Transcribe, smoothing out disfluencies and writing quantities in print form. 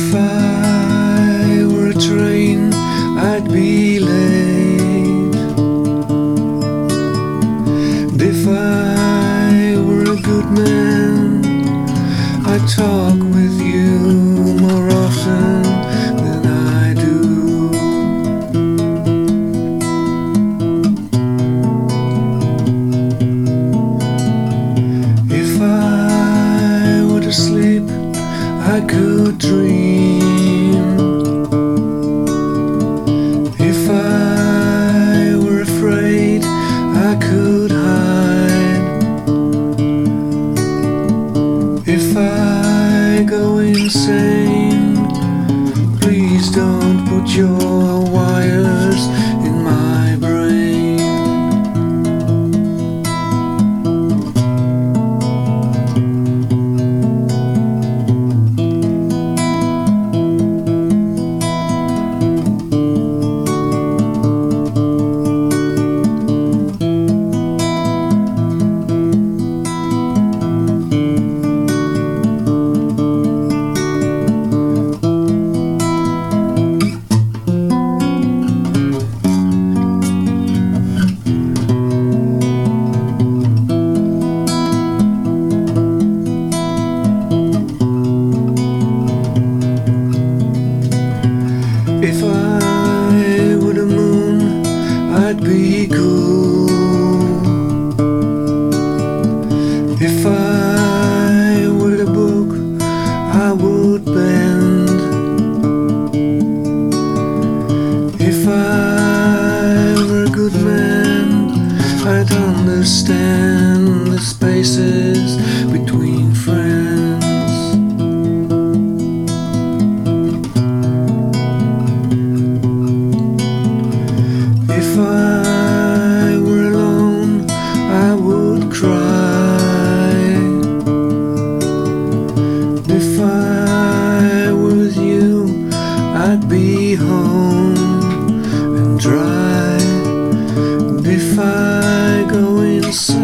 If I were a train, I'd be late. If I were a good man, I'd talk with you more often than I do. If I were to sleep, I could dream. If I were afraid, I could hide. If I go insane, please don't put your wires in my brain. If I were the moon, I'd be cool. If I were the book, I would bend. If I were a good man, I'd understand the spaces between friends. If I were alone, I would cry. If I were with you, I'd be home and dry. And if I go inside,